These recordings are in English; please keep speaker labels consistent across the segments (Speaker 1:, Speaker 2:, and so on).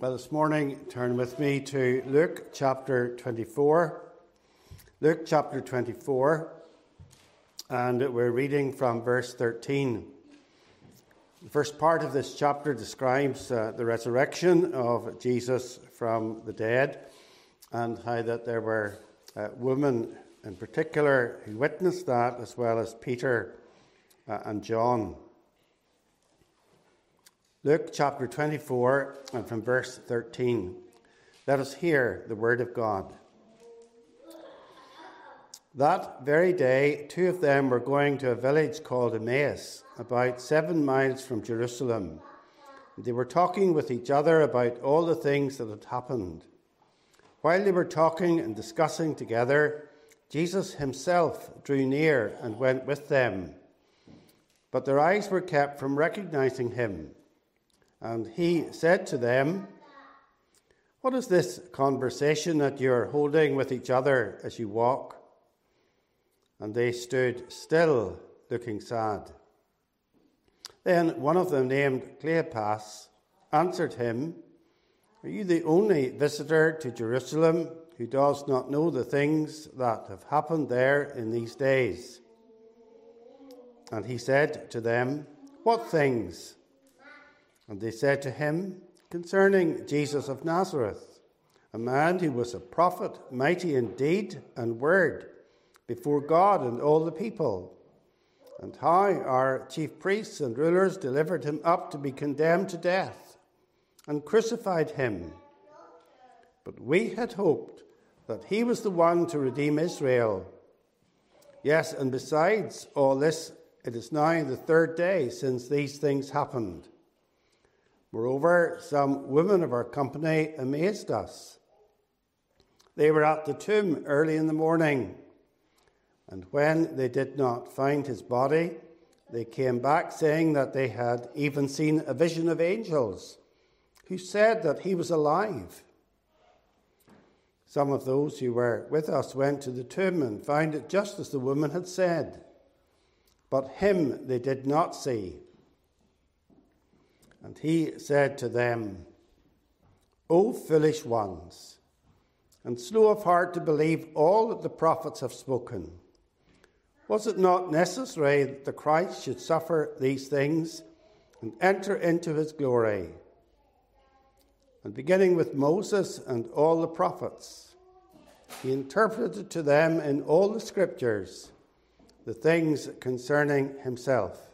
Speaker 1: Well, this morning, turn with me to Luke chapter 24. Luke chapter 24, and we're reading from verse 13. The first part of this chapter describes the resurrection of Jesus from the dead, and how that there were women in particular who witnessed that, as well as Peter and John. Luke chapter 24, and from verse 13. Let us hear the word of God. That very day, two of them were going to a village called Emmaus, about 7 miles from Jerusalem. They were talking with each other about all the things that had happened. While they were talking and discussing together, Jesus himself drew near and went with them. But their eyes were kept from recognizing him. And he said to them, "What is this conversation that you are holding with each other as you walk?" And they stood still, looking sad. Then one of them, named Cleopas, answered him, "Are you the only visitor to Jerusalem who does not know the things that have happened there in these days?" And he said to them, "What things?" And they said to him, "Concerning Jesus of Nazareth, a man who was a prophet, mighty in deed and word before God and all the people, and how our chief priests and rulers delivered him up to be condemned to death and crucified him. But we had hoped that he was the one to redeem Israel. Yes, and besides all this, it is now the 3rd day since these things happened. Moreover, some women of our company amazed us. They were at the tomb early in the morning, and when they did not find his body, they came back saying that they had even seen a vision of angels who said that he was alive. Some of those who were with us went to the tomb and found it just as the woman had said, but him they did not see." And he said to them, "O foolish ones, and slow of heart to believe all that the prophets have spoken. Was it not necessary that the Christ should suffer these things and enter into his glory? And beginning with Moses and all the prophets, he interpreted to them in all the scriptures the things concerning himself.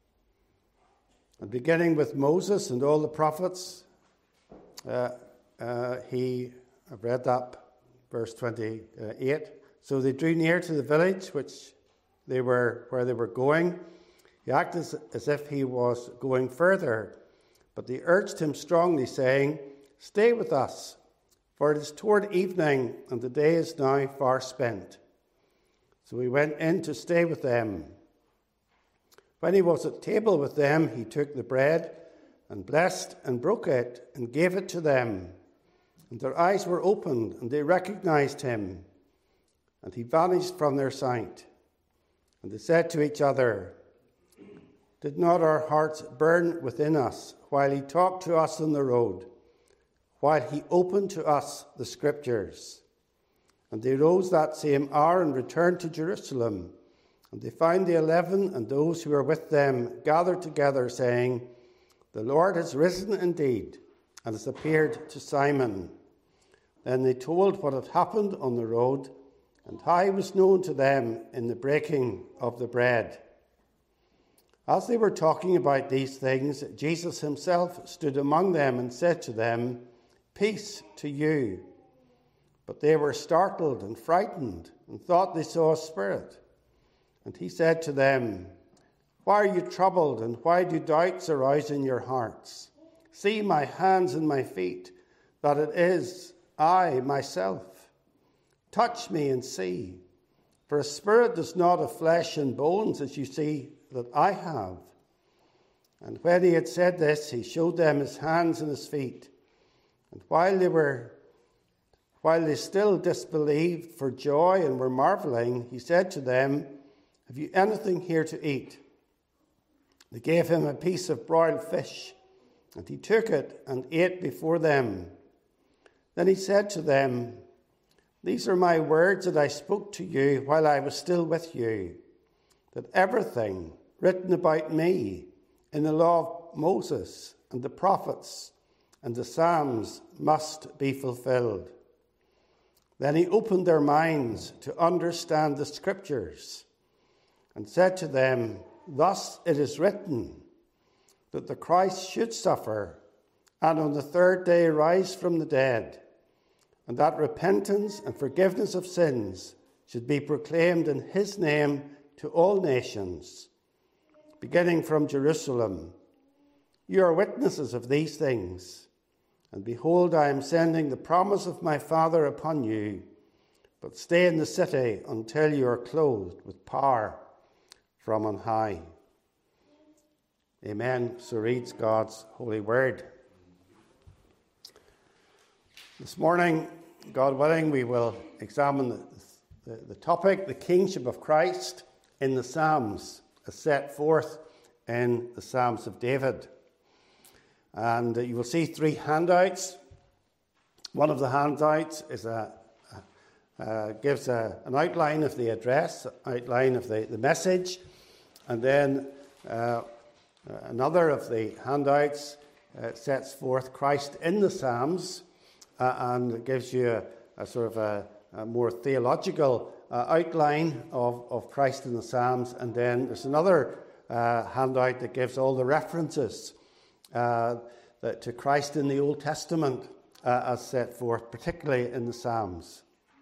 Speaker 1: And beginning with Moses and all the prophets, I've read that, verse 28. So they drew near to the village where they were going. He acted as if he was going further, but they urged him strongly, saying, "Stay with us, for it is toward evening, and the day is now far spent." So he went in to stay with them. When he was at table with them, he took the bread and blessed and broke it and gave it to them. And their eyes were opened, and they recognized him. And he vanished from their sight. And they said to each other, "Did not our hearts burn within us while he talked to us on the road, while he opened to us the scriptures?" And they rose that same hour and returned to Jerusalem. And they found the 11 and those who were with them gathered together, saying, "The Lord has risen indeed, and has appeared to Simon." Then they told what had happened on the road, and how he was known to them in the breaking of the bread. As they were talking about these things, Jesus himself stood among them and said to them, "Peace to you." But they were startled and frightened, and thought they saw a spirit. And he said to them, "Why are you troubled, and why do doubts arise in your hearts? See my hands and my feet, that it is I myself. Touch me and see, for a spirit does not have flesh and bones, as you see that I have." And when he had said this, he showed them his hands and his feet. And while they still disbelieved for joy and were marveling, he said to them, "Have you anything here to eat?" They gave him a piece of broiled fish And he took it and ate before them. Then he said to them, "These are my words that I spoke to you while I was still with you, that everything written about me in the law of Moses and the prophets and the Psalms must be fulfilled." Then he opened their minds to understand the Scriptures and said to them, "Thus it is written, that the Christ should suffer and on the third day rise from the dead, and that repentance and forgiveness of sins should be proclaimed in his name to all nations, beginning from Jerusalem. You are witnesses of these things. And behold, I am sending the promise of my Father upon you, but stay in the city until you are clothed with power from on high." Amen. So reads God's holy word. This morning, God willing, we will examine the topic, the kingship of Christ in the Psalms, as set forth in the Psalms of David. And you will see three handouts. One of the handouts is gives an outline of the address, outline of the message, and then another of the handouts sets forth Christ in the Psalms, and gives you a sort of a more theological outline of Christ in the Psalms. And then there's another handout that gives all the references to Christ in the Old Testament as set forth, particularly in the Psalms.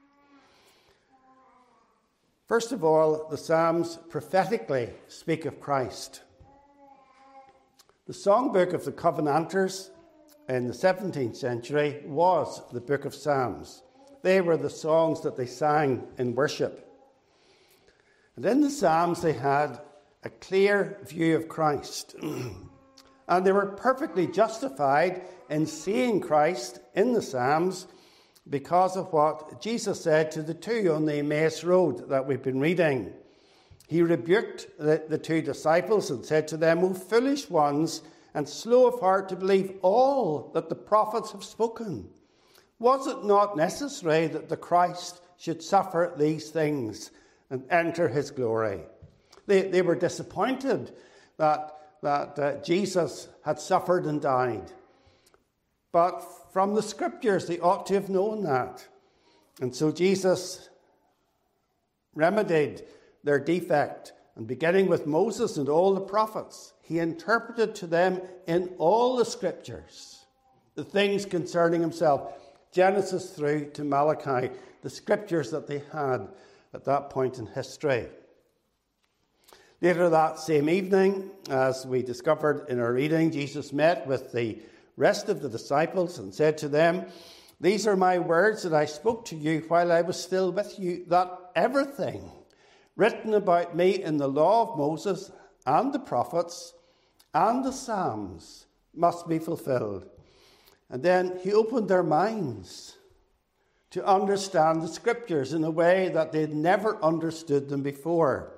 Speaker 1: First of all, the Psalms prophetically speak of Christ. The songbook of the Covenanters in the 17th century was the Book of Psalms. They were the songs that they sang in worship. And in the Psalms, they had a clear view of Christ. And they were perfectly justified in seeing Christ in the Psalms because of what Jesus said to the two on the Emmaus Road that we've been reading. He rebuked the two disciples and said to them, "O foolish ones, and slow of heart to believe all that the prophets have spoken. Was it not necessary that the Christ should suffer these things and enter his glory?" They were disappointed that Jesus had suffered and died. But from the Scriptures, they ought to have known that. And so Jesus remedied their defect. And beginning with Moses and all the prophets, he interpreted to them in all the Scriptures the things concerning himself, Genesis through to Malachi, the Scriptures that they had at that point in history. Later that same evening, as we discovered in our reading, Jesus met with the rest of the disciples and said to them, "These are my words that I spoke to you while I was still with you, that everything written about me in the law of Moses and the prophets and the Psalms must be fulfilled." And then he opened their minds to understand the Scriptures in a way that they'd never understood them before.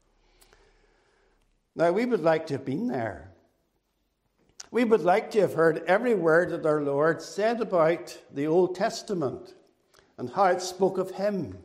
Speaker 1: Now, we would like to have been there. We would like to have heard every word that our Lord said about the Old Testament and how it spoke of him.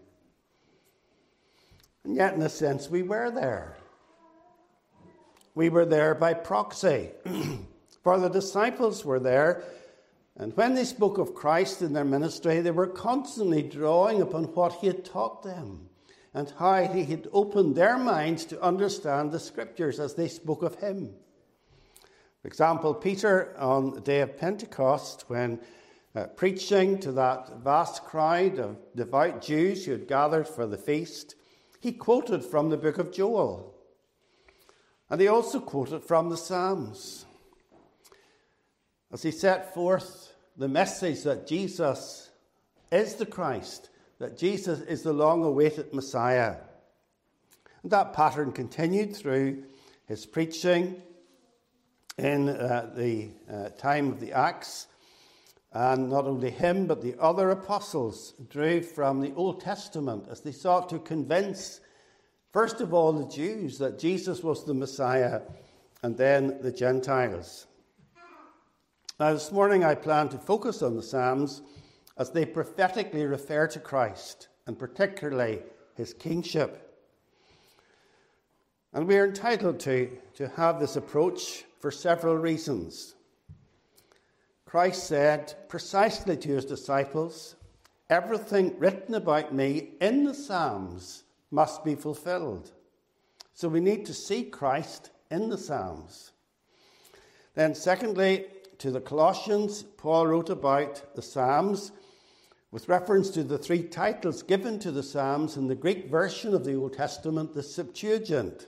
Speaker 1: And yet, in a sense, we were there. We were there by proxy, for the disciples were there, and when they spoke of Christ in their ministry, they were constantly drawing upon what he had taught them and how he had opened their minds to understand the Scriptures as they spoke of him. For example, Peter, on the day of Pentecost, when preaching to that vast crowd of devout Jews who had gathered for the feast, he quoted from the book of Joel. And he also quoted from the Psalms, as he set forth the message that Jesus is the Christ, that Jesus is the long-awaited Messiah. And that pattern continued through his preaching in the time of the Acts. And not only him, but the other apostles drew from the Old Testament as they sought to convince, first of all, the Jews that Jesus was the Messiah, and then the Gentiles. Now, this morning I plan to focus on the Psalms as they prophetically refer to Christ, and particularly his kingship. And we are entitled to have this approach for several reasons. Christ said precisely to his disciples, "Everything written about me in the Psalms must be fulfilled." So we need to see Christ in the Psalms. Then secondly, to the Colossians, Paul wrote about the Psalms with reference to the three titles given to the Psalms in the Greek version of the Old Testament, the Septuagint.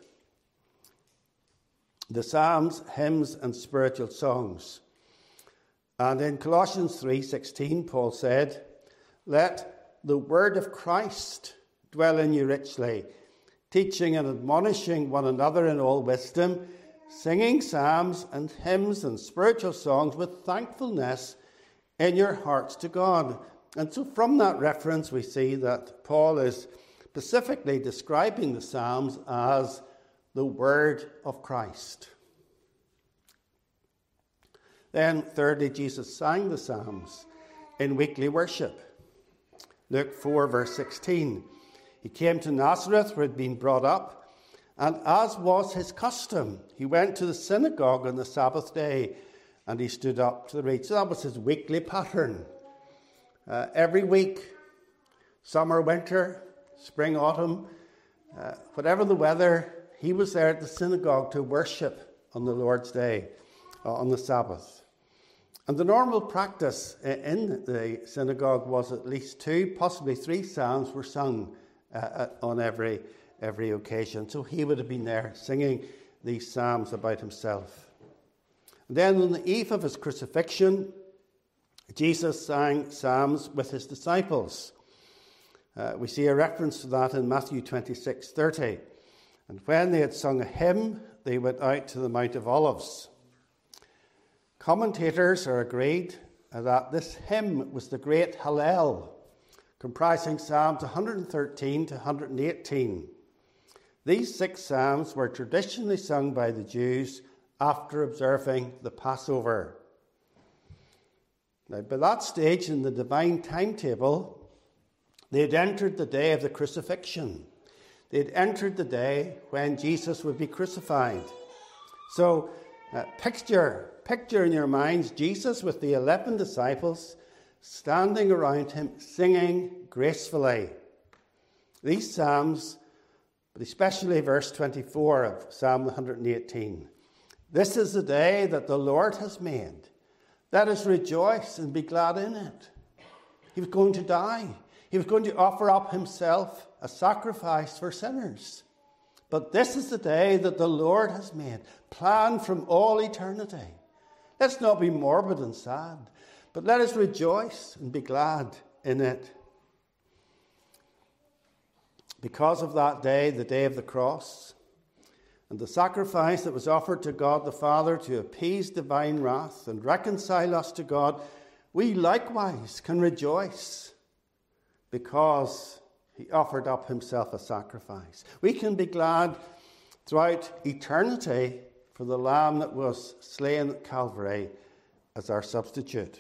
Speaker 1: The Psalms, hymns, and spiritual songs. And in Colossians 3:16, Paul said, "Let the word of Christ dwell in you richly, teaching and admonishing one another in all wisdom, singing psalms and hymns and spiritual songs with thankfulness in your hearts to God." And so from that reference, we see that Paul is specifically describing the Psalms as the word of Christ. Then, thirdly, Jesus sang the Psalms in weekly worship. Luke 4, verse 16. He came to Nazareth, where he had been brought up, and as was his custom, he went to the synagogue on the Sabbath day, and he stood up to read. So that was his weekly pattern. Every week, summer, winter, spring, autumn, whatever the weather, he was there at the synagogue to worship on the Lord's Day, on the Sabbath. And the normal practice in the synagogue was at least 2, possibly 3 psalms were sung on every occasion. So he would have been there singing these psalms about himself. And then on the eve of his crucifixion, Jesus sang psalms with his disciples. We see a reference to that in Matthew 26:30. "And when they had sung a hymn, they went out to the Mount of Olives." Commentators are agreed that this hymn was the great Hallel, comprising Psalms 113 to 118. These 6 psalms were traditionally sung by the Jews after observing the Passover. Now, by that stage in the divine timetable, they had entered the day of the crucifixion. They had entered the day when Jesus would be crucified. So, picture in your minds Jesus with the 11 disciples standing around him, singing gracefully. These psalms, but especially verse 24 of Psalm 118. "This is the day that the Lord has made. Let us rejoice and be glad in it." He was going to die. He was going to offer up himself a sacrifice for sinners. But this is the day that the Lord has made, planned from all eternity. Let's not be morbid and sad, but let us rejoice and be glad in it. Because of that day, the day of the cross, and the sacrifice that was offered to God the Father to appease divine wrath and reconcile us to God, we likewise can rejoice because he offered up himself a sacrifice. We can be glad throughout eternity for the Lamb that was slain at Calvary as our substitute.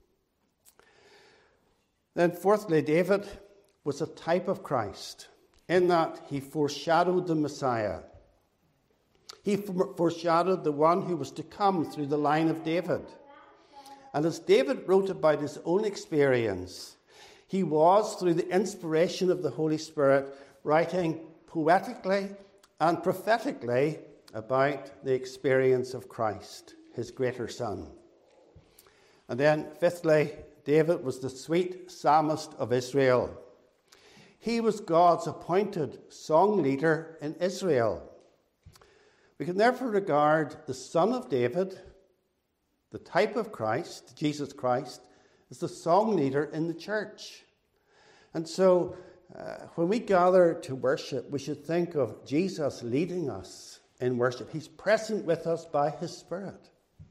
Speaker 1: Then fourthly, David was a type of Christ in that he foreshadowed the Messiah. He foreshadowed the one who was to come through the line of David. And as David wrote about his own experience, he was, through the inspiration of the Holy Spirit, writing poetically and prophetically about the experience of Christ, his greater Son. And then, fifthly, David was the sweet psalmist of Israel. He was God's appointed song leader in Israel. We can therefore regard the Son of David, the type of Christ, Jesus Christ, as the song leader in the church. And so, when we gather to worship, we should think of Jesus leading us in worship. He's present with us by his Spirit.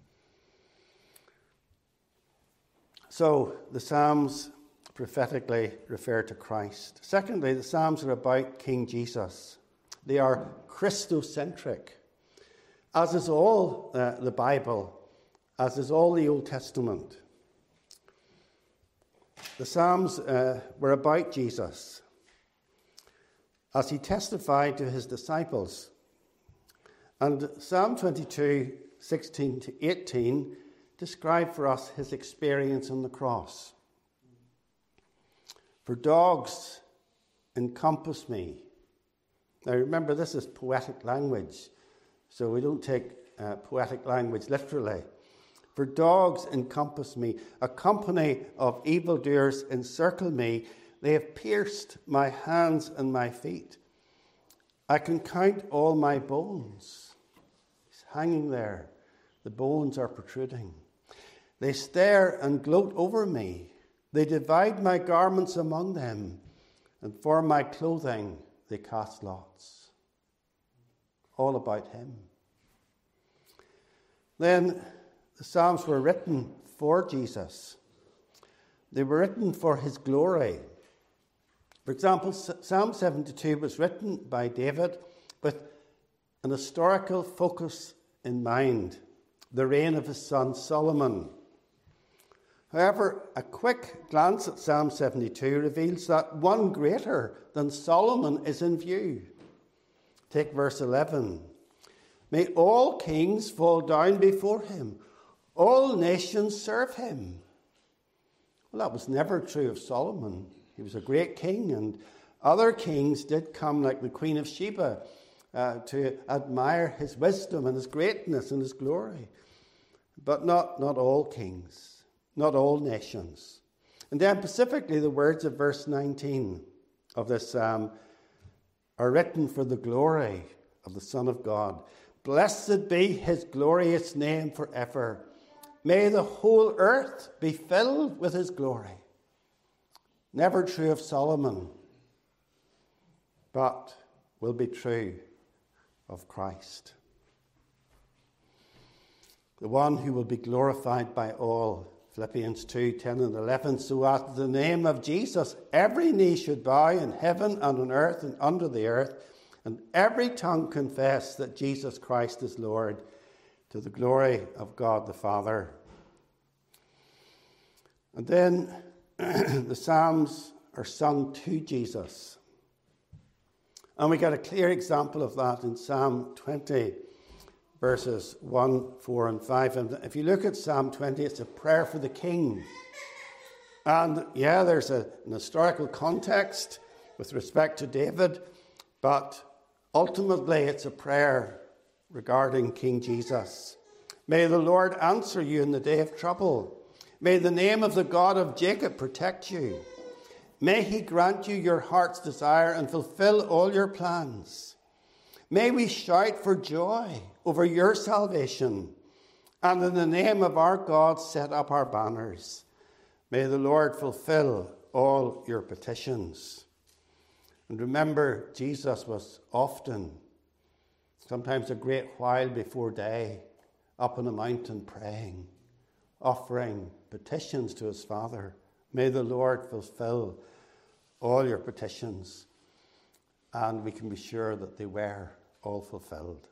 Speaker 1: So, the Psalms prophetically refer to Christ. Secondly, the Psalms are about King Jesus. They are Christocentric, as is all the Bible. as is all the Old Testament. The Psalms were about Jesus as he testified to his disciples. And Psalm 22, 16 to 18 describe for us his experience on the cross. For dogs encompass me. Now remember, this is poetic language, so we don't take poetic language literally. For dogs encompass me, a company of evildoers encircle me. They have pierced my hands and my feet. I can count all my bones. He's hanging there. The bones are protruding. They stare and gloat over me. They divide my garments among them, and for my clothing they cast lots. All about him. Then the Psalms were written for Jesus. They were written for his glory. For example, Psalm 72 was written by David with an historical focus in mind, the reign of his son Solomon. However, a quick glance at Psalm 72 reveals that one greater than Solomon is in view. Take verse 11. May all kings fall down before him. All nations serve him. Well, that was never true of Solomon. He was a great king, and other kings did come, like the Queen of Sheba, to admire his wisdom and his greatness and his glory. But not all kings, not all nations. And then specifically the words of verse 19 of this psalm are written for the glory of the Son of God. Blessed be his glorious name forever. May the whole earth be filled with his glory. Never true of Solomon, but will be true of Christ. The one who will be glorified by all. Philippians 2, 10 and 11. So at the name of Jesus, every knee should bow in heaven and on earth and under the earth, and every tongue confess that Jesus Christ is Lord, to the glory of God the Father. And then the Psalms are sung to Jesus. And we get a clear example of that in Psalm 20, verses 1, 4 and 5. And if you look at Psalm 20, it's a prayer for the king. And yeah, there's an historical context with respect to David, but ultimately it's a prayer regarding King Jesus. May the Lord answer you in the day of trouble. May the name of the God of Jacob protect you. May he grant you your heart's desire and fulfill all your plans. May we shout for joy over your salvation, and in the name of our God set up our banners. May the Lord fulfill all your petitions. And remember, Jesus was often, sometimes a great while before day, up on a mountain praying, offering petitions to his Father. May the Lord fulfill all your petitions. And we can be sure that they were all fulfilled.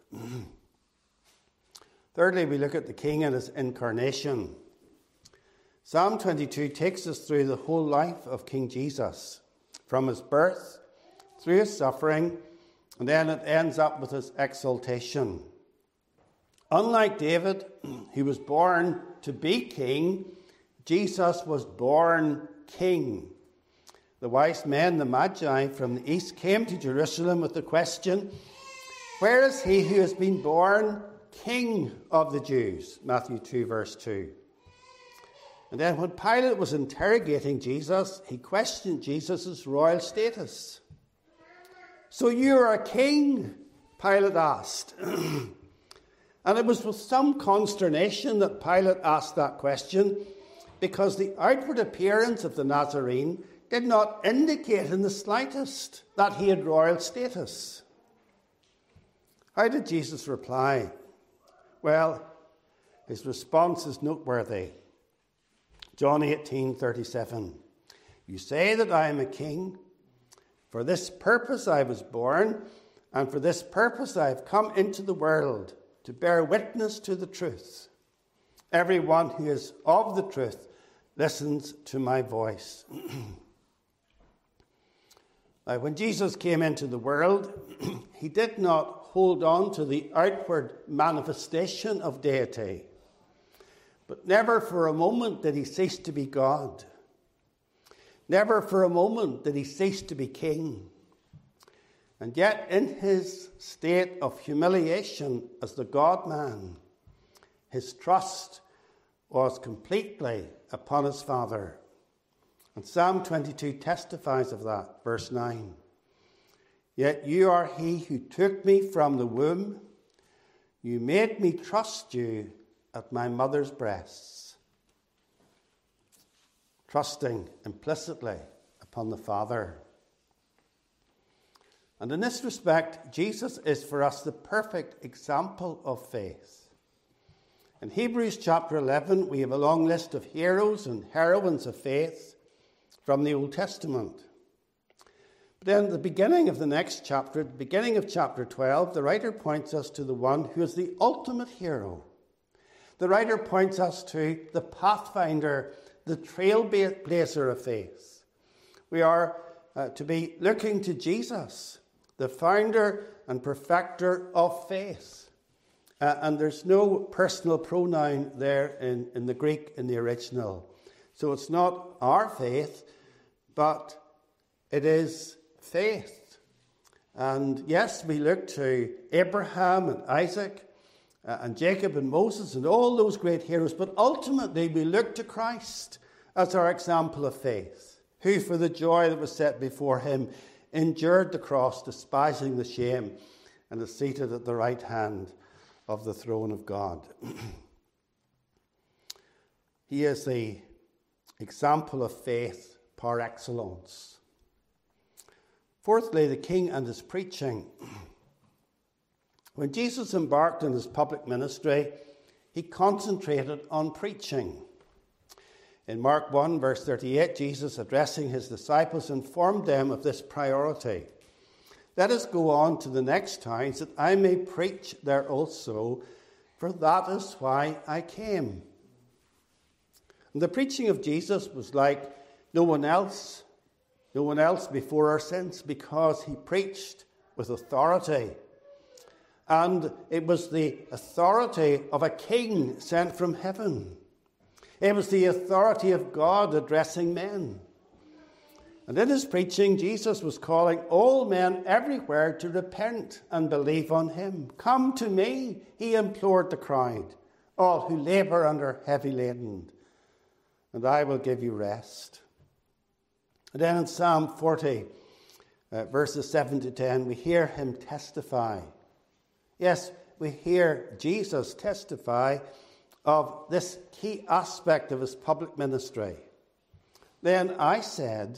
Speaker 1: Thirdly, we look at the King and his incarnation. Psalm 22 takes us through the whole life of King Jesus, from his birth, through his suffering, and then it ends up with his exaltation. Unlike David, who was born to be king, Jesus was born king. The wise men, the Magi from the east, came to Jerusalem with the question, where is he who has been born King of the Jews? Matthew 2, verse 2. And then when Pilate was interrogating Jesus, he questioned Jesus' royal status. So you are a king? Pilate asked. And it was with some consternation that Pilate asked that question, because the outward appearance of the Nazarene did not indicate in the slightest that he had royal status. How did Jesus reply? Well, his response is noteworthy. John 18:37. You say that I am a king. For this purpose I was born, and for this purpose I have come into the world, to bear witness to the truth. Everyone who is of the truth listens to my voice. Now, when Jesus came into the world, he did not hold on to the outward manifestation of deity, but never for a moment did he cease to be God. Never for a moment did he cease to be king. And yet, in his state of humiliation as the God-man, his trust was completely upon his Father. And Psalm 22 testifies of that, verse 9. Yet you are he who took me from the womb. You made me trust you at my mother's breasts. Trusting implicitly upon the Father. And in this respect, Jesus is for us the perfect example of faith. In Hebrews chapter 11, we have a long list of heroes and heroines of faith from the Old Testament. But then at the beginning of the next chapter, at the beginning of chapter 12, the writer points us to the one who is the ultimate hero. The writer points us to the pathfinder, the trailblazer of faith. We are to be looking to Jesus, the founder and perfecter of faith. And there's no personal pronoun there in the Greek, in the original. So it's not our faith, but it is faith. And yes, we look to Abraham and Isaac and Jacob and Moses and all those great heroes, but ultimately we look to Christ as our example of faith, who for the joy that was set before him endured the cross, despising the shame, and is seated at the right hand of the throne of God. He is the example of faith par excellence. Fourthly, the king and his preaching. When Jesus embarked on his public ministry, he concentrated on preaching. In Mark 1, verse 38, Jesus, addressing his disciples, informed them of this priority. Let us go on to the next towns, that I may preach there also, for that is why I came. And the preaching of Jesus was like no one else before or since, because he preached with authority. And it was the authority of a king sent from heaven. It was the authority of God addressing men. And in his preaching, Jesus was calling all men everywhere to repent and believe on him. Come to me, he implored the crowd, all who labour under heavy laden, and I will give you rest. And then in Psalm 40, verses 7 to 10, we hear him testify. Yes, we hear Jesus testify of this key aspect of his public ministry. Then I said,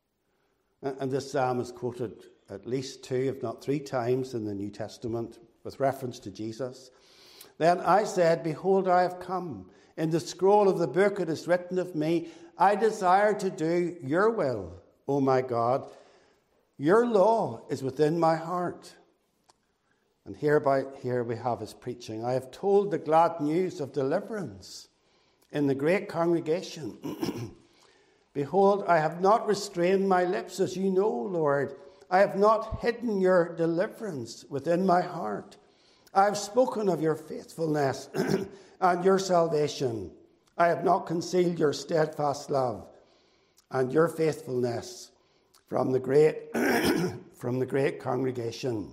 Speaker 1: and this psalm is quoted at least 2, if not 3 times in the New Testament with reference to Jesus. Then I said, behold, I have come. In the scroll of the book it is written of me, I desire to do your will, O my God. Your law is within my heart. And here we have his preaching. I have told the glad news of deliverance in the great congregation. Behold, I have not restrained my lips, as you know, Lord. I have not hidden your deliverance within my heart. I have spoken of your faithfulness and your salvation. I have not concealed your steadfast love and your faithfulness from the great congregation.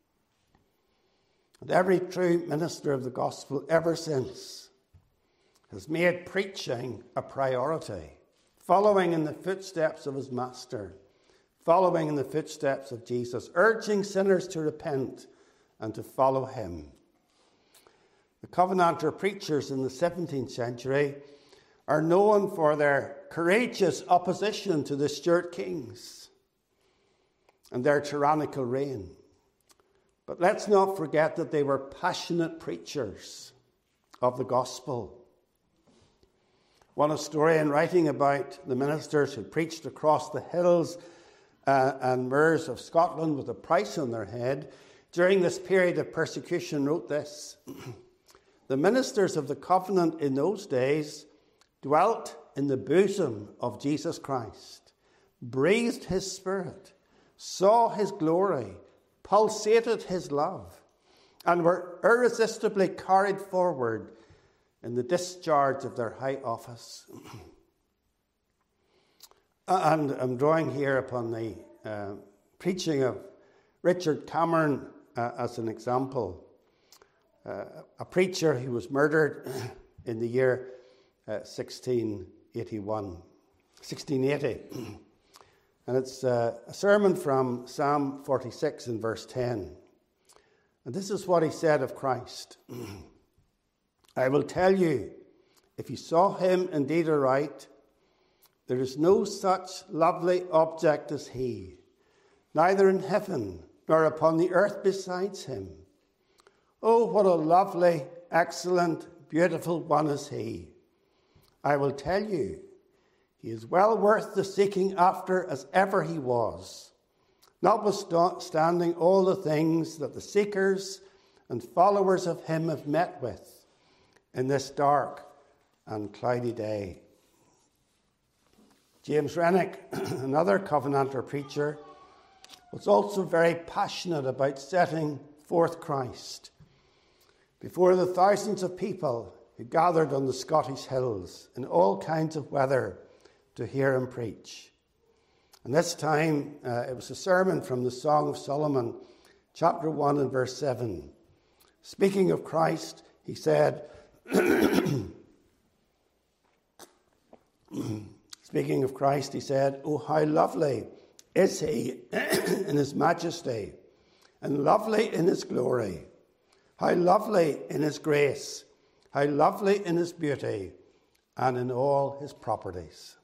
Speaker 1: And every true minister of the gospel ever since has made preaching a priority, following in the footsteps of his master, following in the footsteps of Jesus, urging sinners to repent and to follow him. The Covenanter preachers in the 17th century are known for their courageous opposition to the Stuart kings and their tyrannical reign. But let's not forget that they were passionate preachers of the gospel. One historian writing about the ministers who preached across the hills and moors of Scotland with a price on their head during this period of persecution wrote this: the ministers of the covenant in those days dwelt in the bosom of Jesus Christ, breathed his spirit, saw his glory, pulsated his love, and were irresistibly carried forward in the discharge of their high office. And I'm drawing here upon the preaching of Richard Cameron as an example. A preacher who was murdered in the year 1680. And it's a sermon from Psalm 46 in verse 10. And this is what he said of Christ. I will tell you, if you saw him indeed aright, there is no such lovely object as he, neither in heaven nor upon the earth besides him. Oh, what a lovely, excellent, beautiful one is he. I will tell you, he is well worth the seeking after as ever he was, notwithstanding all the things that the seekers and followers of him have met with in this dark and cloudy day. James Renwick, another Covenanter preacher, was also very passionate about setting forth Christ before the thousands of people who gathered on the Scottish hills in all kinds of weather to hear him preach. And this time it was a sermon from the Song of Solomon, chapter 1 and verse 7. Speaking of Christ, he said, speaking of Christ, he said, oh, how lovely is he in his majesty, and lovely in his glory. How lovely in his grace, how lovely in his beauty, and in all his properties.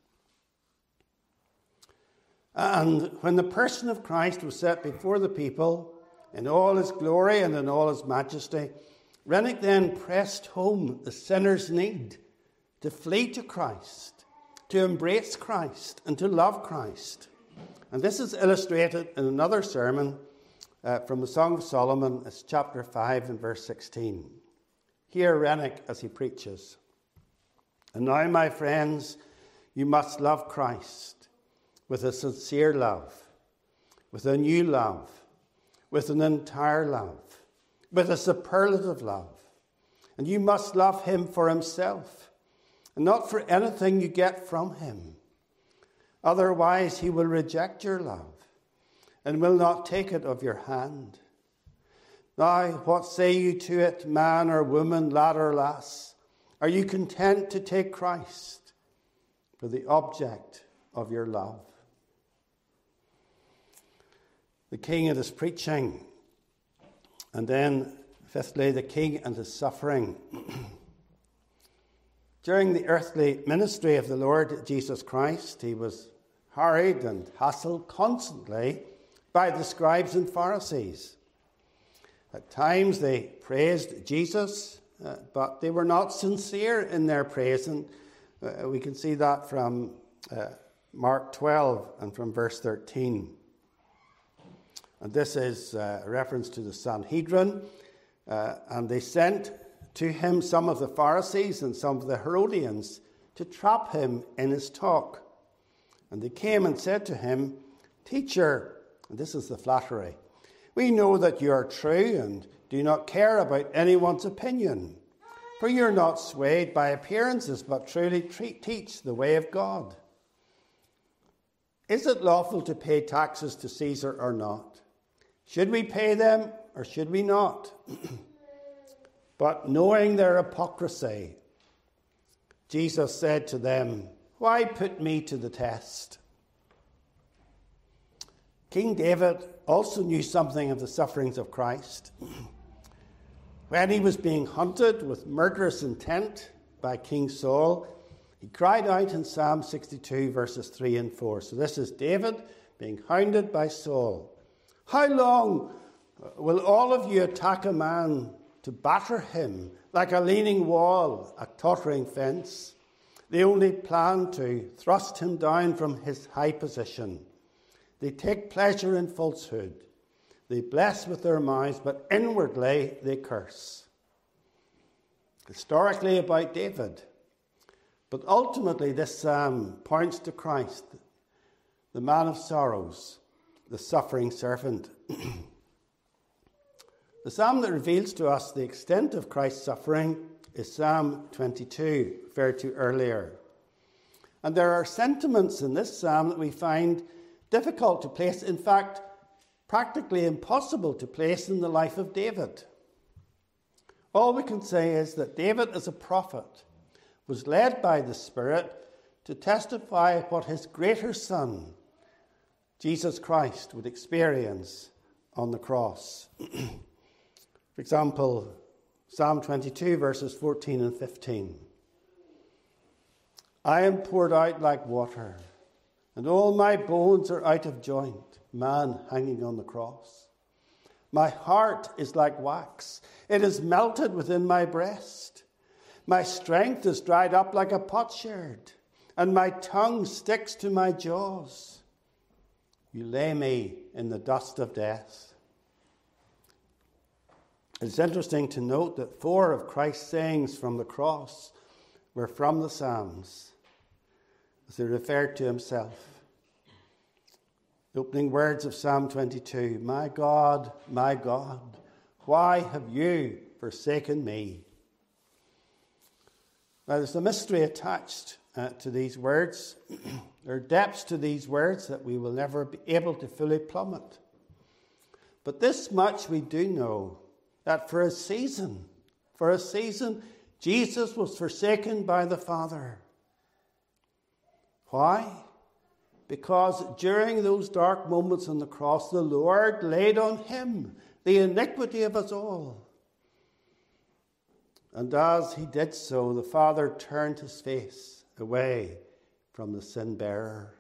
Speaker 1: And when the person of Christ was set before the people in all his glory and in all his majesty, Renwick then pressed home the sinner's need to flee to Christ, to embrace Christ, and to love Christ. And this is illustrated in another sermon from the Song of Solomon, it's chapter 5 and verse 16. Hear Renwick as he preaches. And now, my friends, you must love Christ with a sincere love, with a new love, with an entire love, with a superlative love. And you must love him for himself, and not for anything you get from him. Otherwise, he will reject your love and will not take it of your hand. Now, what say you to it, man or woman, lad or lass? Are you content to take Christ for the object of your love? The king and his preaching, and then, fifthly, the king and his suffering. During the earthly ministry of the Lord Jesus Christ, he was harried and hassled constantly by the scribes and Pharisees. At times they praised Jesus, but they were not sincere in their praise. And we can see that from Mark 12 and from verse 13. And this is a reference to the Sanhedrin. And they sent to him some of the Pharisees and some of the Herodians to trap him in his talk. And they came and said to him, Teacher, and this is the flattery, we know that you are true and do not care about anyone's opinion, for you are not swayed by appearances, but truly teach the way of God. Is it lawful to pay taxes to Caesar or not? Should we pay them or should we not? But knowing their hypocrisy, Jesus said to them, Why put me to the test? King David also knew something of the sufferings of Christ. When he was being hunted with murderous intent by King Saul, he cried out in Psalm 62, verses 3 and 4. So this is David being hounded by Saul. How long will all of you attack a man to batter him like a leaning wall, a tottering fence? They only plan to thrust him down from his high position. They take pleasure in falsehood. They bless with their mouths, but inwardly they curse. historically about David. But ultimately, this psalm points to Christ, the man of sorrows, the suffering servant. The psalm that reveals to us the extent of Christ's suffering is Psalm 22, referred to earlier. And there are sentiments in this psalm that we find difficult to place, in fact, practically impossible to place in the life of David. All we can say is that David, as a prophet, was led by the Spirit to testify what his greater son, Jesus Christ, would experience on the cross. For example, Psalm 22, verses 14 and 15. I am poured out like water, and all my bones are out of joint, man hanging on the cross. My heart is like wax. It is melted within my breast. My strength is dried up like a potsherd, and my tongue sticks to my jaws. You lay me in the dust of death. It's interesting to note that 4 of Christ's sayings from the cross were from the Psalms, as he referred to himself. The opening words of Psalm 22, my God, why have you forsaken me? Now, there's a mystery attached to these words. There are depths to these words that we will never be able to fully plummet. But this much we do know, that for a season, Jesus was forsaken by the Father. Why? Because during those dark moments on the cross, the Lord laid on him the iniquity of us all. And as he did so, the Father turned his face away from the sin-bearer.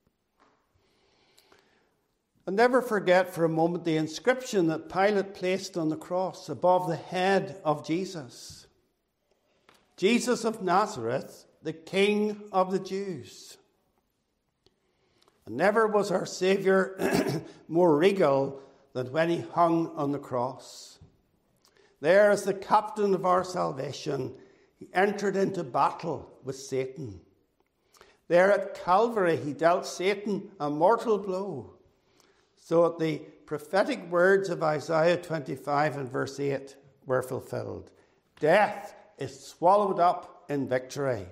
Speaker 1: And never forget for a moment the inscription that Pilate placed on the cross above the head of Jesus. Jesus of Nazareth, the King of the Jews. And never was our Saviour more regal than when he hung on the cross. There, as the captain of our salvation, he entered into battle with Satan. There at Calvary, he dealt Satan a mortal blow, so that the prophetic words of Isaiah 25 and verse 8 were fulfilled. Death is swallowed up in victory.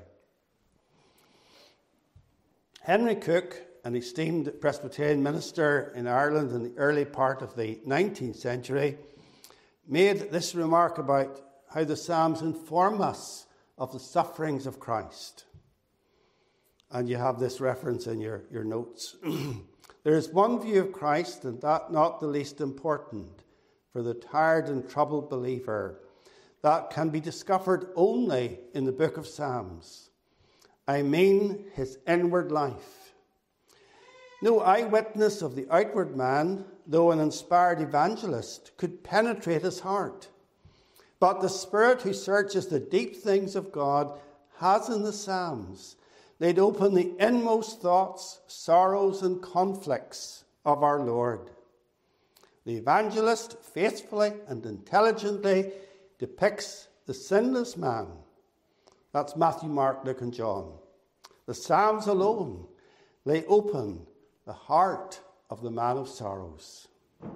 Speaker 1: Henry Cook, an esteemed Presbyterian minister in Ireland in the early part of the 19th century, made this remark about how the Psalms inform us of the sufferings of Christ. And you have this reference in your notes. There is one view of Christ, and that not the least important, for the tired and troubled believer, that can be discovered only in the book of Psalms. I mean his inward life. No eyewitness of the outward man, though an inspired evangelist, could penetrate his heart. But the Spirit who searches the deep things of God has in the Psalms laid open the inmost thoughts, sorrows, and conflicts of our Lord. The evangelist faithfully and intelligently depicts the sinless man. That's Matthew, Mark, Luke, and John. The Psalms alone lay open the heart of the man of sorrows.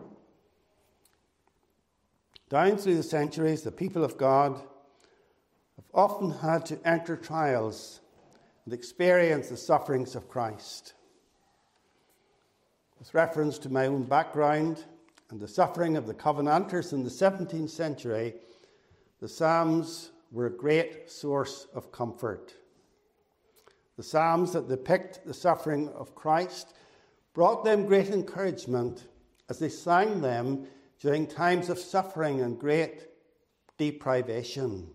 Speaker 1: Down through the centuries, the people of God have often had to enter trials and experience the sufferings of Christ. With reference to my own background and the suffering of the Covenanters in the 17th century, the Psalms were a great source of comfort. The Psalms that depict the suffering of Christ brought them great encouragement as they sang them during times of suffering and great deprivation.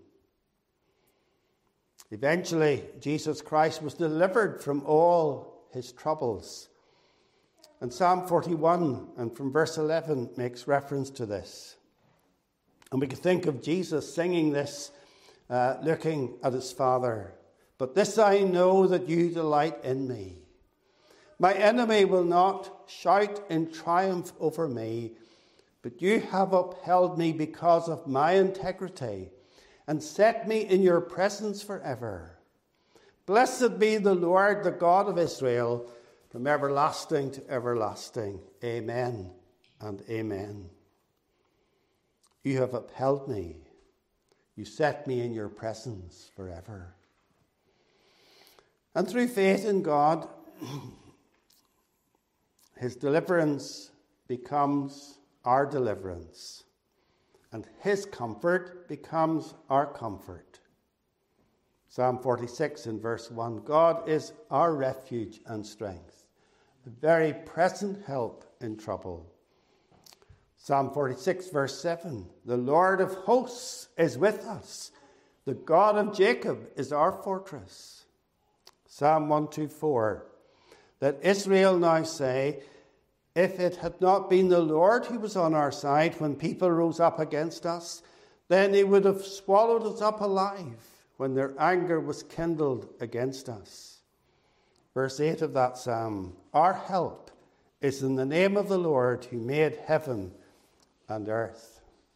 Speaker 1: Eventually, Jesus Christ was delivered from all his troubles. And Psalm 41, and from verse 11, makes reference to this. And we can think of Jesus singing this, looking at his Father. But this I know, that you delight in me. My enemy will not shout in triumph over me, but you have upheld me because of my integrity. and set me in your presence forever. Blessed be the Lord, the God of Israel, from everlasting to everlasting. Amen and amen. You have upheld me. You set me in your presence forever. And through faith in God, his deliverance becomes our deliverance, and his comfort becomes our comfort. Psalm 46 in verse 1, God is our refuge and strength, a very present help in trouble. Psalm 46 verse 7, the Lord of hosts is with us. The God of Jacob is our fortress. Psalm 124, let Israel now say, if it had not been the Lord who was on our side when people rose up against us, then he would have swallowed us up alive when their anger was kindled against us. Verse 8 of that psalm, our help is in the name of the Lord who made heaven and earth.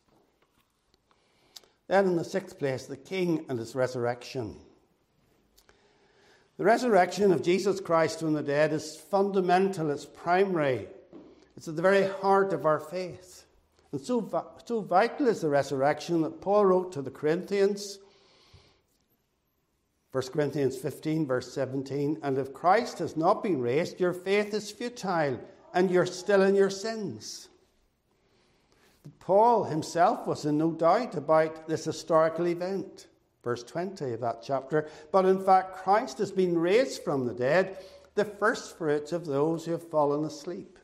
Speaker 1: Then in the sixth place, the King and his resurrection. The resurrection of Jesus Christ from the dead is fundamental, it's primary. It's at the very heart of our faith. And so vital is the resurrection that Paul wrote to the Corinthians, 1 Corinthians 15, verse 17, and if Christ has not been raised, your faith is futile, and you're still in your sins. Paul himself was in no doubt about this historical event, verse 20 of that chapter, but in fact Christ has been raised from the dead, the first fruits of those who have fallen asleep.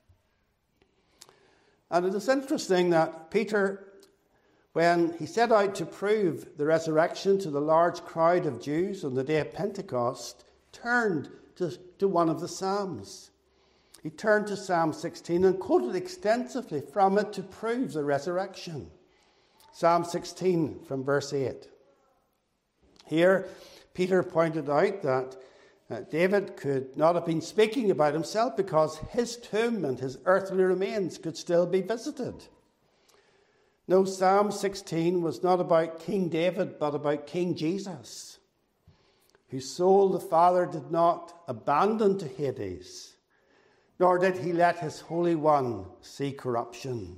Speaker 1: And it is interesting that Peter, when he set out to prove the resurrection to the large crowd of Jews on the day of Pentecost, turned to one of the Psalms. He turned to Psalm 16 and quoted extensively from it to prove the resurrection. Psalm 16 from verse 8. Here, Peter pointed out that David could not have been speaking about himself because his tomb and his earthly remains could still be visited. No, Psalm 16 was not about King David, but about King Jesus, whose soul the Father did not abandon to Hades, nor did he let his Holy One see corruption.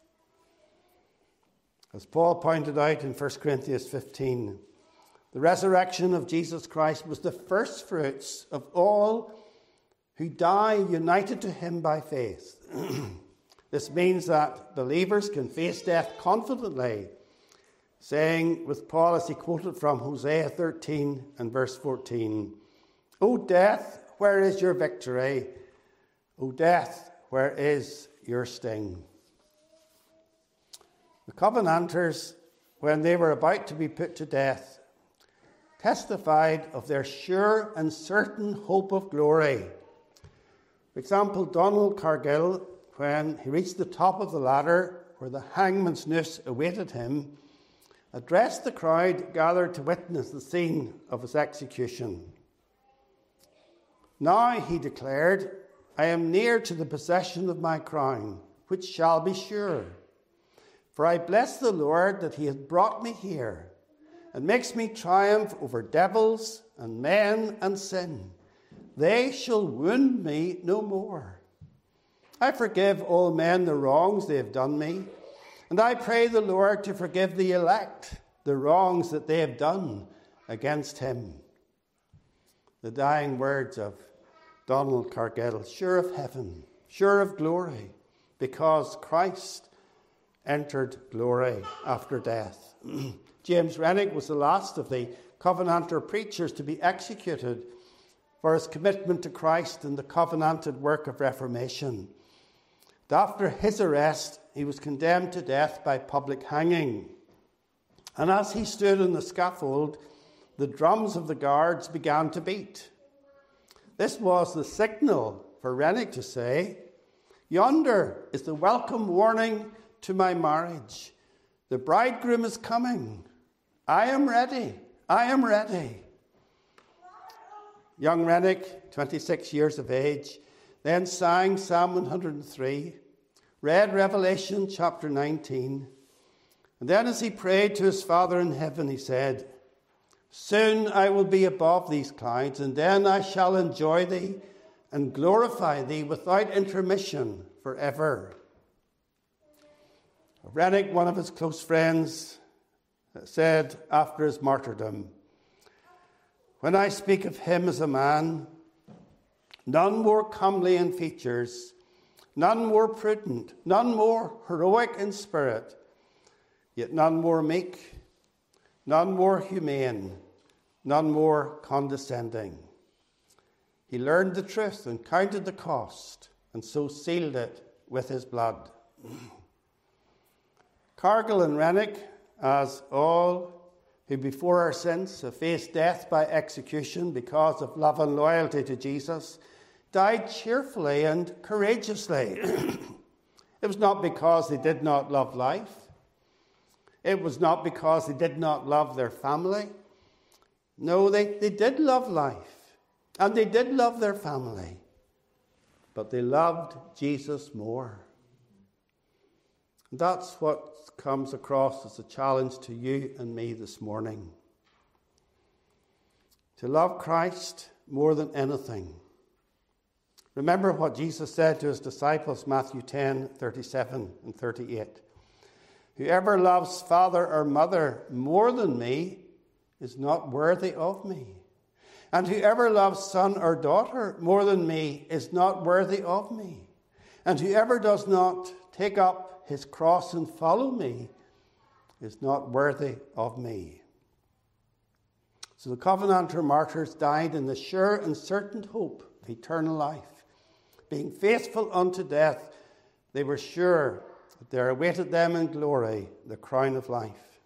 Speaker 1: As Paul pointed out in 1 Corinthians 15, the resurrection of Jesus Christ was the first fruits of all who die united to him by faith. This means that believers can face death confidently, saying with Paul as he quoted from Hosea 13 and verse 14, O death, where is your victory? O death, where is your sting? The Covenanters, when they were about to be put to death, testified of their sure and certain hope of glory. For example, Donald Cargill, when he reached the top of the ladder where the hangman's noose awaited him, addressed the crowd gathered to witness the scene of his execution. Now, he declared, I am near to the possession of my crown, which shall be sure. For I bless the Lord that he hath brought me here, and makes me triumph over devils and men and sin. They shall wound me no more. I forgive all men the wrongs they have done me, and I pray the Lord to forgive the elect the wrongs that they have done against him. The dying words of Donald Cargill, sure of heaven, sure of glory, because Christ entered glory after death. James Renwick was the last of the Covenanter preachers to be executed for his commitment to Christ and the covenanted work of Reformation. And after his arrest, he was condemned to death by public hanging. And as he stood on the scaffold, the drums of the guards began to beat. This was the signal for Renwick to say, yonder is the welcome warning to my marriage. The bridegroom is coming. I am ready. I am ready. Young Renwick, 26 years of age, then sang Psalm 103, read Revelation chapter 19, And then as he prayed to his Father in heaven, he said, "Soon I will be above these clouds, and then I shall enjoy thee and glorify thee without intermission forever." Renwick, one of his close friends, said after his martyrdom, "When I speak of him as a man, none more comely in features, none more prudent, none more heroic in spirit, yet none more meek, none more humane, none more condescending. He learned the truth and counted the cost, and so sealed it with his blood." Cargill and Renwick, as all who before our sins have faced death by execution because of love and loyalty to Jesus, died cheerfully and courageously. It was not because they did not love life. It was not because they did not love their family. No, they did love life, and they did love their family, but they loved Jesus more. And that's what comes across as a challenge to you and me this morning. To love Christ more than anything. Remember what Jesus said to his disciples, Matthew 10:37 and 38. "Whoever loves father or mother more than me is not worthy of me. And whoever loves son or daughter more than me is not worthy of me. And whoever does not take up his cross and follow me is not worthy of me." So the Covenanter martyrs died in the sure and certain hope of eternal life. Being faithful unto death, they were sure that there awaited them in glory the crown of life.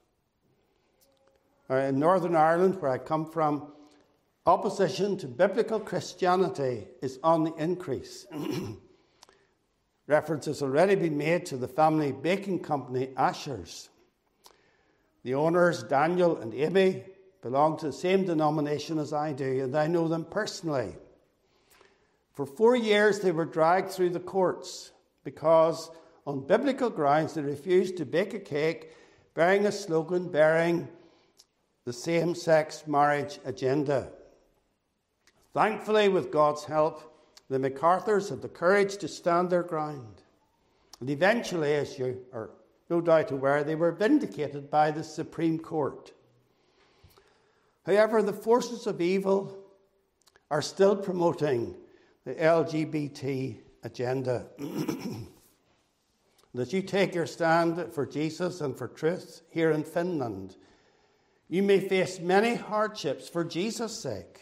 Speaker 1: In Northern Ireland, where I come from, opposition to biblical Christianity is on the increase. Reference has already been made to the family baking company Ashers. The owners, Daniel and Amy, belong to the same denomination as I do, and I know them personally. For 4 years they were dragged through the courts because on biblical grounds they refused to bake a cake bearing a slogan bearing the same-sex marriage agenda. Thankfully, with God's help, the MacArthurs had the courage to stand their ground. And eventually, as you are no doubt aware, they were vindicated by the Supreme Court. However, the forces of evil are still promoting the LGBT agenda. And as you take your stand for Jesus and for truth here in Finland, you may face many hardships for Jesus' sake.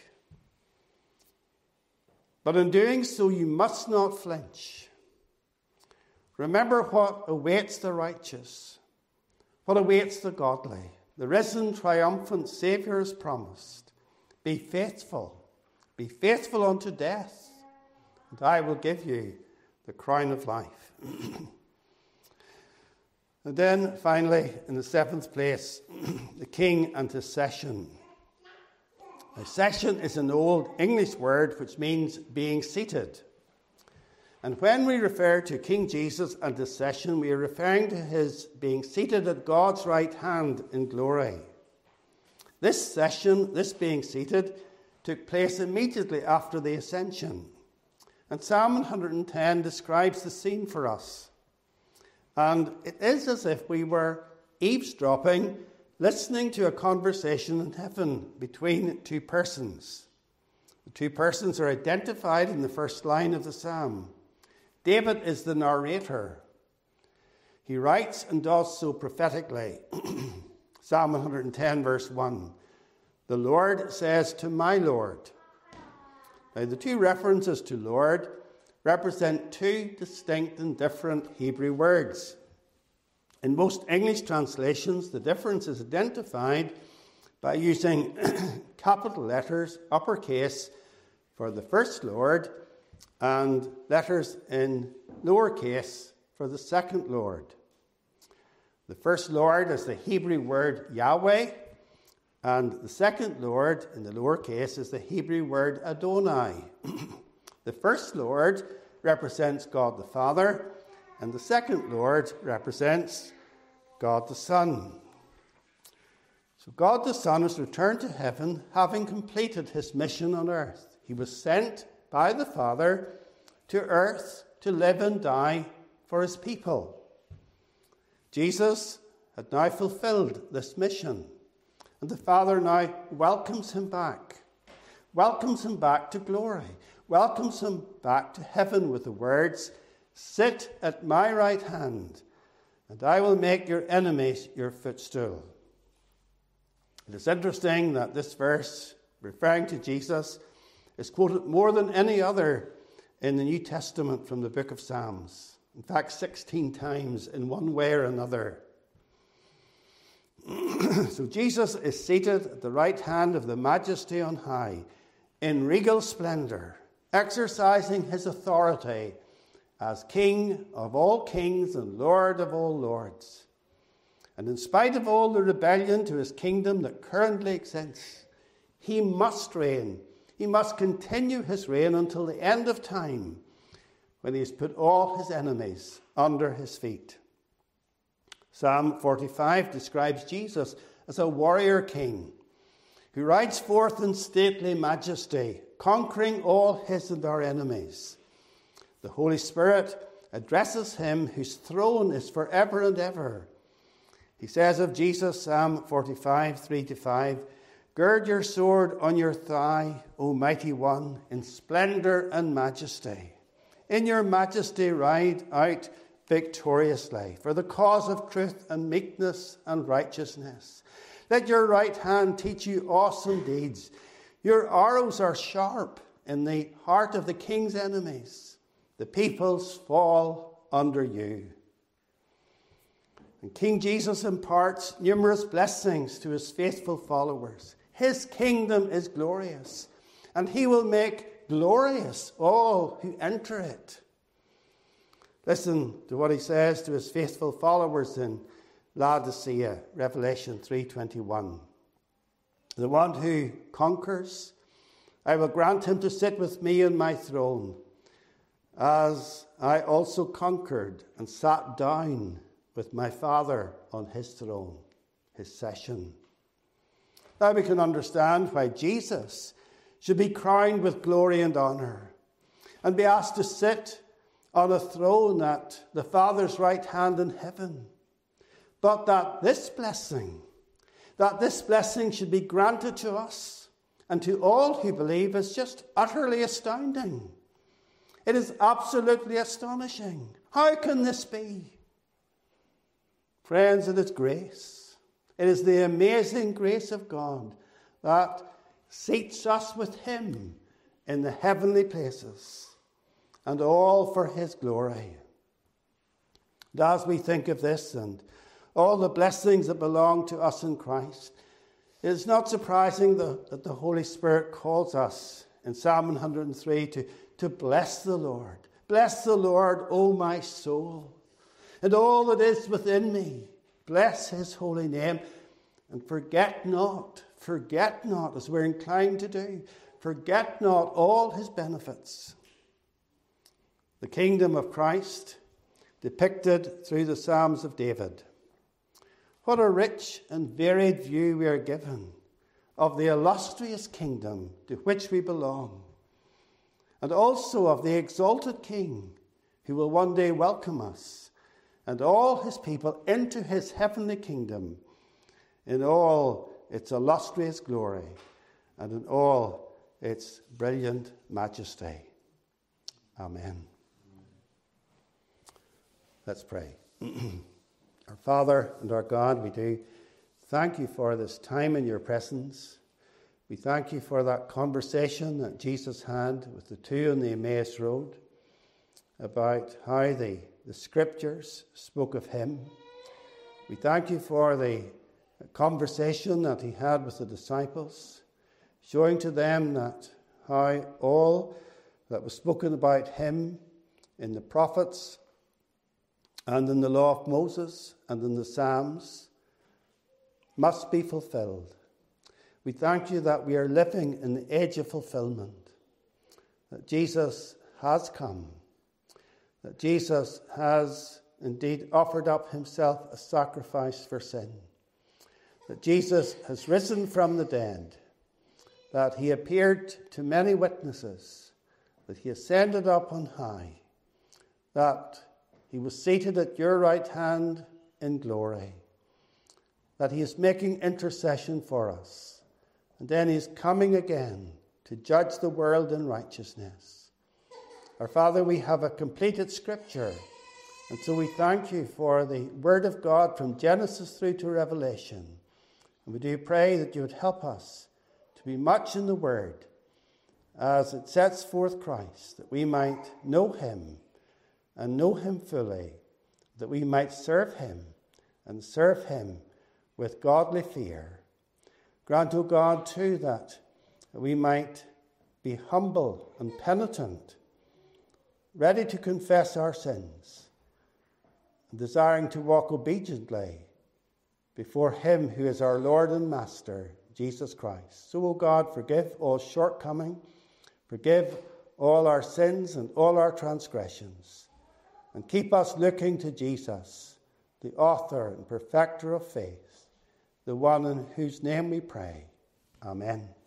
Speaker 1: But in doing so, you must not flinch. Remember what awaits the righteous, what awaits the godly. The risen, triumphant Saviour has promised, be faithful unto death, and I will give you the crown of life. And then, finally, in the seventh place, the king and his session. Now, session is an old English word which means being seated. And when we refer to King Jesus and his session, we are referring to his being seated at God's right hand in glory. This session, this being seated, took place immediately after the ascension. And Psalm 110 describes the scene for us. And it is as if we were eavesdropping, listening to a conversation in heaven between two persons. The two persons are identified in the first line of the psalm. David is the narrator. He writes and does so prophetically. Psalm 110, verse 1. The Lord says to my Lord. Now, the two references to Lord represent two distinct and different Hebrew words. In most English translations, the difference is identified by using capital letters, uppercase, for the first Lord, and letters in lowercase for the second Lord. The first Lord is the Hebrew word Yahweh, and the second Lord, in the lowercase, is the Hebrew word Adonai. The first Lord represents God the Father, and the second Lord represents God the Son. So God the Son has returned to heaven, having completed his mission on earth. He was sent by the Father to earth to live and die for his people. Jesus had now fulfilled this mission, and the Father now welcomes him back to glory, welcomes him back to heaven with the words, "Sit at my right hand, and I will make your enemies your footstool." It is interesting that this verse, referring to Jesus, is quoted more than any other in the New Testament from the book of Psalms. In fact, 16 times in one way or another. So Jesus is seated at the right hand of the Majesty on high, in regal splendor, exercising his authority as King of all kings and Lord of all lords. And in spite of all the rebellion to his kingdom that currently exists, he must reign. He must continue his reign until the end of time, when he has put all his enemies under his feet. Psalm 45 describes Jesus as a warrior king who rides forth in stately majesty, conquering all his and our enemies. The Holy Spirit addresses him whose throne is forever and ever. He says of Jesus, Psalm 45, 3-5, "Gird your sword on your thigh, O mighty one, in splendor and majesty. In your majesty ride out victoriously for the cause of truth and meekness and righteousness. Let your right hand teach you awesome deeds. Your arrows are sharp in the heart of the king's enemies. The peoples fall under you." And King Jesus imparts numerous blessings to his faithful followers. His kingdom is glorious, and he will make glorious all who enter it. Listen to what he says to his faithful followers in Laodicea, Revelation 3:21. "The one who conquers, I will grant him to sit with me on my throne, as I also conquered and sat down with my Father on his throne," his session. Now we can understand why Jesus should be crowned with glory and honor and be asked to sit on a throne at the Father's right hand in heaven. But that this blessing should be granted to us and to all who believe is just utterly astounding. It is absolutely astonishing. How can this be? Friends, it is grace. It is the amazing grace of God that seats us with him in the heavenly places, and all for his glory. And as we think of this and all the blessings that belong to us in Christ, it is not surprising that the Holy Spirit calls us in Psalm 103 to bless the Lord. "Bless the Lord, O my soul, and all that is within me. Bless his holy name, and forget not, as we're inclined to do, forget not all his benefits." The kingdom of Christ, depicted through the Psalms of David. What a rich and varied view we are given of the illustrious kingdom to which we belong, and also of the exalted King who will one day welcome us and all his people into his heavenly kingdom in all its illustrious glory and in all its brilliant majesty. Amen. Let's pray. Our Father and our God, we do thank you for this time in your presence. We thank you for that conversation that Jesus had with the two on the Emmaus Road about how the Scriptures spoke of him. We thank you for the conversation that he had with the disciples, showing to them that how all that was spoken about him in the prophets and in the law of Moses and in the Psalms must be fulfilled. We thank you that we are living in the age of fulfillment, that Jesus has come, that Jesus has indeed offered up himself a sacrifice for sin, that Jesus has risen from the dead, that he appeared to many witnesses, that he ascended up on high, that he was seated at your right hand in glory, that he is making intercession for us, and then he is coming again to judge the world in righteousness. Our Father, we have a completed scripture, and so we thank you for the word of God from Genesis through to Revelation. And we do pray that you would help us to be much in the word as it sets forth Christ, that we might know him and know him fully, that we might serve him and serve him with godly fear. Grant, O God, too, that we might be humble and penitent, ready to confess our sins, and desiring to walk obediently before him who is our Lord and Master, Jesus Christ. So, O God, forgive all shortcoming, forgive all our sins and all our transgressions, and keep us looking to Jesus, the author and perfecter of faith, the one in whose name we pray. Amen.